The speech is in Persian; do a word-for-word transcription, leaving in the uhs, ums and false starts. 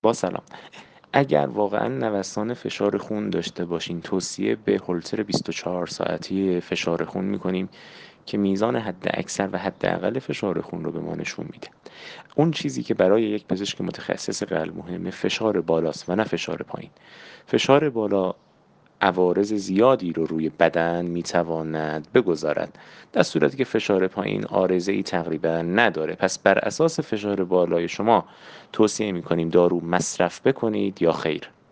با سلام. اگر واقعا نوسان فشار خون داشته باشین، توصیه به هولتر بیست و چهار ساعتی فشار خون میکنیم که میزان حد اکثر و حد اقل فشار خون رو به ما نشون میده. اون چیزی که برای یک پزشک متخصص قلب مهمه فشار بالاست و نه فشار پایین. فشار بالا عوارض زیادی رو روی بدن میتواند بگذارد، در صورتی که فشار پایین عارضه ای تقریبا نداره. پس بر اساس فشار بالای شما توصیه میکنیم دارو مصرف بکنید یا خیر.